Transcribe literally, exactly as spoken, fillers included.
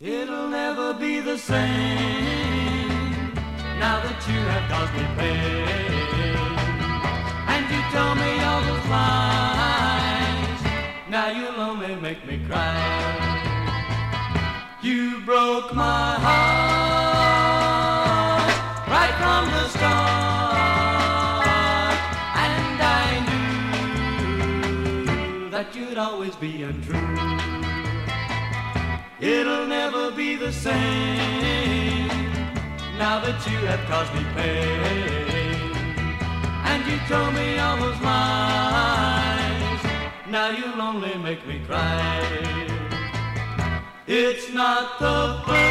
It'll never be the same now that you have caused me pain. And you tell me all those lies, now you'll only make me cry. You broke my heart right from the start, and I knew that you'd always be untrue. It'll never be the same now that you have caused me pain. And you told me all those lies, now you'll only make me cry. It's not the first